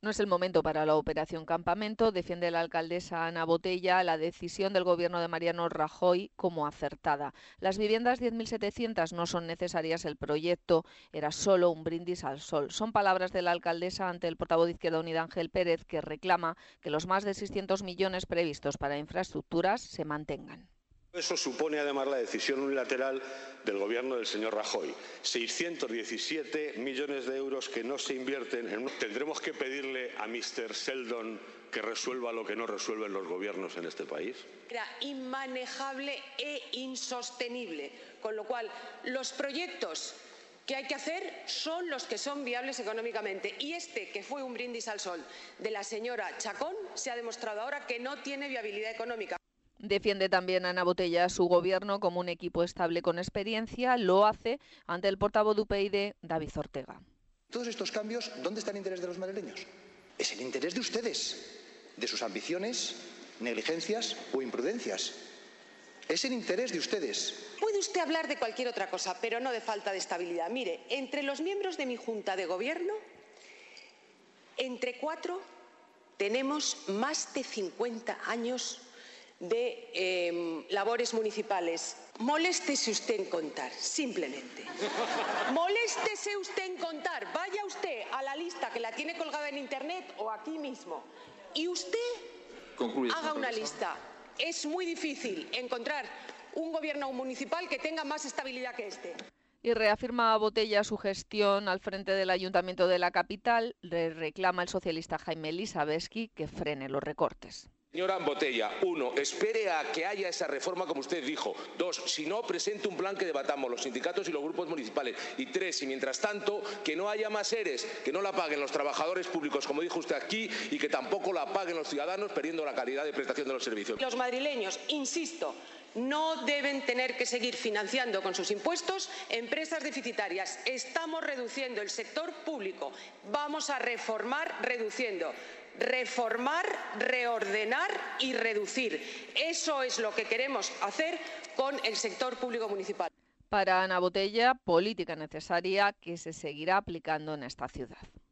No es el momento para la operación Campamento, defiende la alcaldesa Ana Botella la decisión del gobierno de Mariano Rajoy como acertada. Las viviendas 10.700 no son necesarias, el proyecto era solo un brindis al sol. Son palabras de la alcaldesa ante el portavoz de Izquierda Unida Ángel Pérez, que reclama que los más de 600 millones previstos para infraestructuras se mantengan. Eso supone además la decisión unilateral del gobierno del señor Rajoy. 617 millones de euros que no se invierten en... ¿Tendremos que pedirle a Mr. Sheldon que resuelva lo que no resuelven los gobiernos en este país? Era inmanejable e insostenible, con lo cual los proyectos que hay que hacer son los que son viables económicamente. Y este, que fue un brindis al sol de la señora Chacón, se ha demostrado ahora que no tiene viabilidad económica. Defiende también Ana Botella su gobierno como un equipo estable con experiencia. Lo hace ante el portavoz de UPyD, David Ortega. Todos estos cambios, ¿dónde está el interés de los madrileños? Es el interés de ustedes, de sus ambiciones, negligencias o imprudencias. Es el interés de ustedes. Puede usted hablar de cualquier otra cosa, pero no de falta de estabilidad. Mire, entre los miembros de mi Junta de Gobierno, entre 4 tenemos más de 50 años de labores municipales. Moléstese usted en contar, simplemente. Moléstese usted en contar. Vaya usted a la lista que la tiene colgada en Internet o aquí mismo y usted haga una lista. Es muy difícil encontrar un gobierno municipal que tenga más estabilidad que este. Y reafirma a Botella su gestión al frente del Ayuntamiento de la capital. Le reclama el socialista Jaime Elisabetsky que frene los recortes. Señora Botella, 1, espere a que haya esa reforma como usted dijo. 2, si no, presente un plan que debatamos los sindicatos y los grupos municipales. Y 3, y mientras tanto, que no haya más ERES, que no la paguen los trabajadores públicos, como dijo usted aquí, y que tampoco la paguen los ciudadanos, perdiendo la calidad de prestación de los servicios. Los madrileños, insisto, no deben tener que seguir financiando con sus impuestos empresas deficitarias. Estamos reduciendo el sector público. Vamos a reformar reduciendo. Reformar, reordenar y reducir. Eso es lo que queremos hacer con el sector público municipal. Para Ana Botella, política necesaria que se seguirá aplicando en esta ciudad.